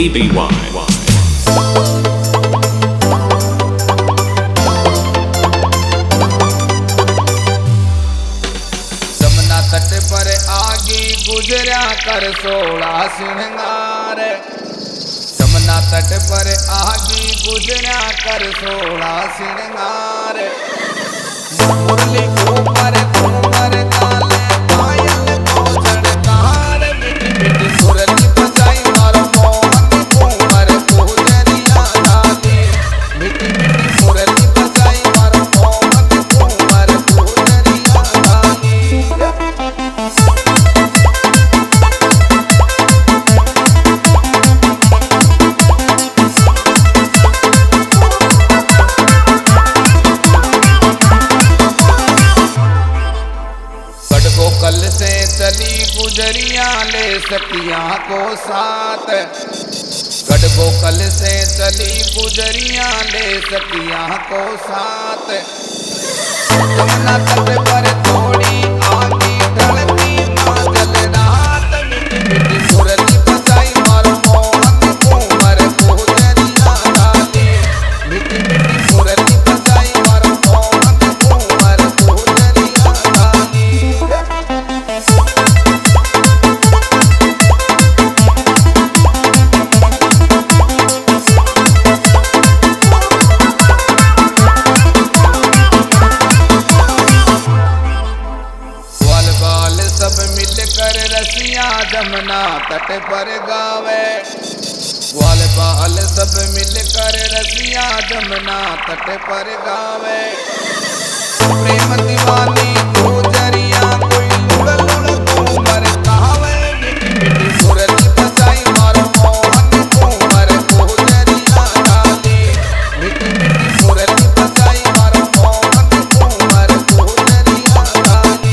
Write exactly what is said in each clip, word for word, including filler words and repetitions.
B B Y. Jamuna तट पर आगी गुजरा कर सोला श्रृंगार। जमुना तट पर आगी गुजरा कर सोला श्रृंगार। मुरली ऊपर घूमर काले पायल पहुंचन कार। मिठी मिठी सुरली बजाई और मोहन घूमर गुजरिया डाली। मिठी मिठी सुरली बजाई और मोहन घूमर गुजरिया डाली। कल से चली गुजरिया ले सखिया को साथ। गढ़बो कल से चली गुजरिया ले सखिया को साथ। जमुना तट पर थोड़ी आगी ढलती माजल रात। मिठी मिठी सुरली बजाई और मोहन घूमर गुजरिया डाली। मिठी मिठी सुरली बजाई और मोहन घूमर गुजरिया डाली। सब मिलकर रसिया जमुना तट पर गावे। ग्वाल बाल सब मिलकर रसिया जमुना तट पर गावे। प्रेम दीवानी गुजरिया कोई लुड़ लुड़ घूमर कहावे। मिठी मिठी सुरली बजाई और मोहन घूमर गुजरिया डाली। मिठी मिठी सुरली बजाई और मोहन घूमर गुजरिया डाली।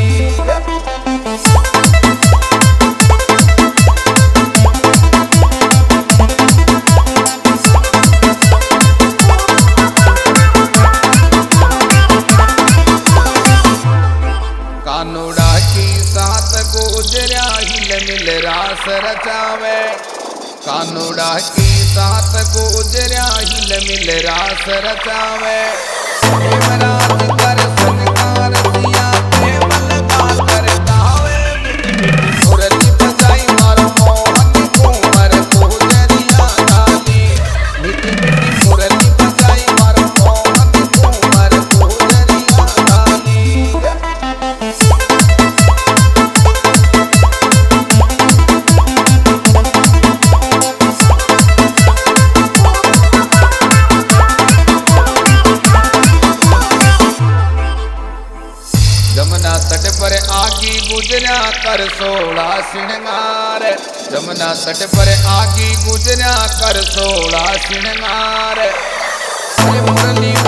कानूड़ा की साथ गुजरा हिल मिल रास रचावे। कानूड़ा की साथ गुजरा हिल मिल रास रचावे। प्रेमराज कर सनकार सिया प्रेम लगा कर गावे। मिठी मिठी सुरली बजाई और मोहन घूमर गुजरिया डाली। मिठी मिठी सुरली बजाई और मोहन घूमर गुजरिया डाली। जमुना तट पर आगी गुजरा कर सोला श्रृंगार। जमुना तट पर आगी गुजरा कर सोला श्रृंगार। मुरली